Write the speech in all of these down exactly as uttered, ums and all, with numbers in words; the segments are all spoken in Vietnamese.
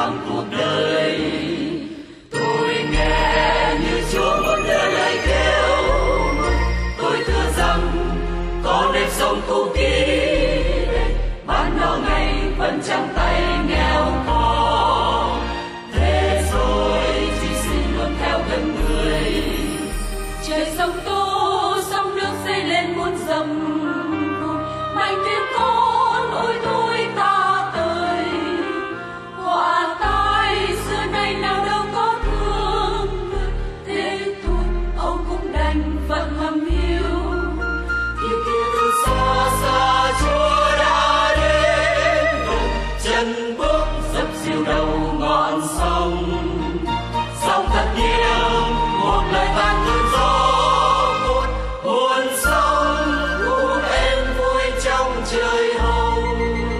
thăm cuộc đời. Tôi nghe như Chúa muốn đưa lời kêu, tôi thưa rằng có nếp sống cũ kỹ, bán no ngày vẫn trong tay nghèo khó. Thế rồi chỉ xin luôn theo gần người. Trời sông Tô sông nước dâng lên muôn dầm mạnh tuyên con ôi thôi ta tới. Họa tai xưa nay nào đâu có thương, thế thôi ông cũng đành phận hầm hiu. Kia kia từ xa xa Chúa đã đến gần, chân bước dập dìu đầu ngọn sông. Sông thật nghiêng một lời vang cơn gió buốt, muôn sông cũng êm vui trong trời hồng.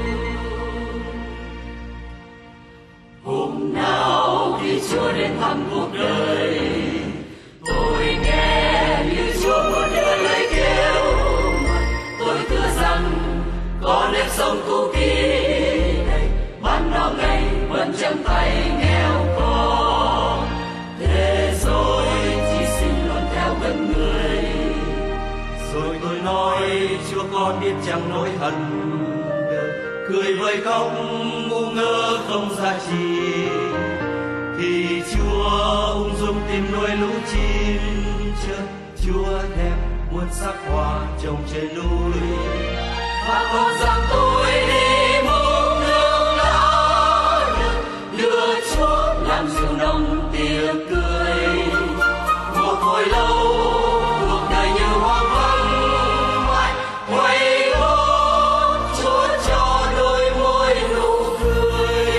Hôm nào khi Chúa đến thăm cuộc đời, tôi nghe như Chúa muốn đưa lời kêu. Tôi thưa rằng có nếp sống cũ kỹ, bán no ngày vẫn trong tay nghèo khó. Thế rồi chỉ xin luôn theo gần người. Rồi tôi nói Chúa con biết chẳng nỗi hận, cười vơi khóc ngu ngơ không giá trị. Thì Chúa ung dung tìm nuôi lũ chim chớp, Chúa đẹp muôn sắc hoa trồng trên núi. Và con rằng tôi đi muôn nước lá rừng, đưa Chúa làm rượu nồng tiệc cười. Một hồi lâu cuộc đời như hoang vắng mãi, quay gót Chúa cho đôi môi nụ cười.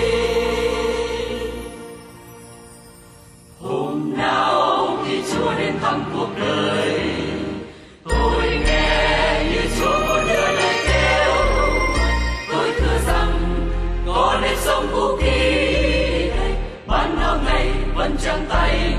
Hôm nào khi Chúa đến thăm cuộc đời, tôi nghe như Chúa muốn đưa lời kêu. Tôi thưa rằng có nếp sống cũ kỹ, bán no ngày vẫn trong tay